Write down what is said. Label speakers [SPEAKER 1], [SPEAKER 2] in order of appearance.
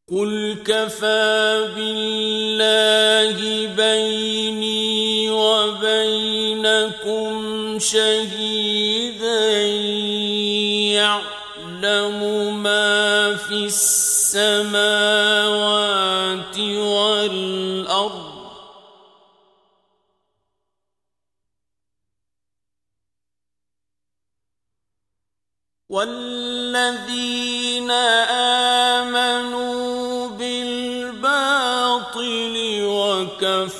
[SPEAKER 1] قل كفى بالله بيني وبينكم شهيدا يعلم ما في السماوات والأرض والذين آمنوا بالباطل وكفروا